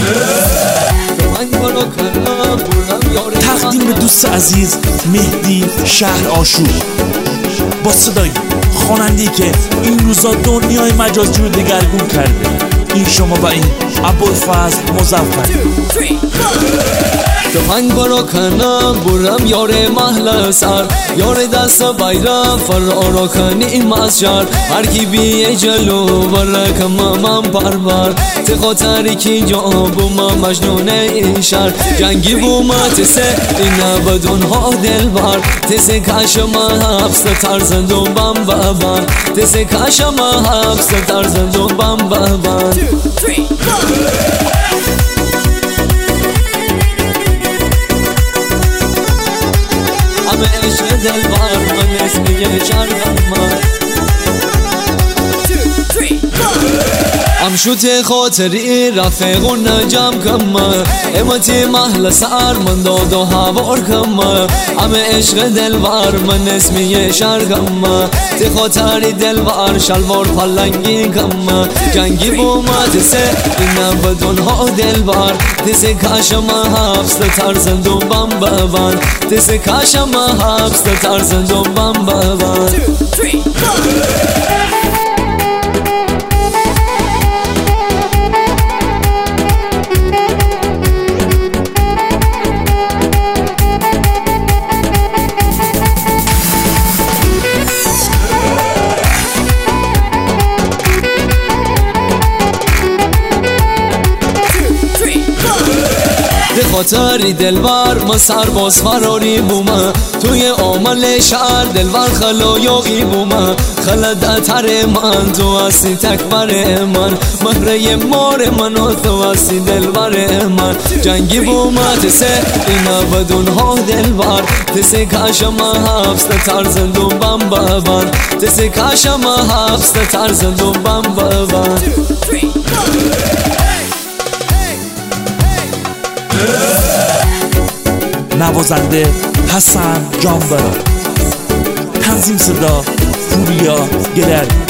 تقدیم به دوست عزیز مهدی شهر آشور با صدای خواننده‌ای که این روزا دنیای مجازی رو دگرگون کرده. این شما و این ابوالفضل مظفر. تفنگ برو کنم برم یار محل سر، یار دست بایرم فرارو کنیم از شهر. هر کی بیه جلو برکم من پربر، تی خاطری کی جا بوم مجنون این شهر. جنگی بوم تسه این بدون ها دل بر، تسه کشم حبس ترزندون بم ببن، تسه کشم حبس ترزندون بم ببن. همه عشق دلبر من اسمی شرقم من. شوت خاطری رفیقون جمع کم، امتی محل سر من داد و هوار کم. همه عشق دلبر من اسمی شرقم، تی خاطری دلبر شلوار پلنگی کم. جنگی بومد سه این بدون ها دلبر، تیسی کشم حبس ترزندون بم ببن، تیسی کشم حبس ترزندون بم ببن. خاطری دلبر ما سرباز فراری بومه، توی عمل شهر دلبر خلایقی بومه. خلدتر من تو هستی تکبر من، مهره مار من و تو هستی دلبر من. جنگی بومه تسه این بدون ها دلبر، تسه کشم حبس ترزندون بم ببن، تسه کشم حبس ترزندون بم ببن. نوازنده حسن جانبرا، تنظیم صدا پوریا گلر.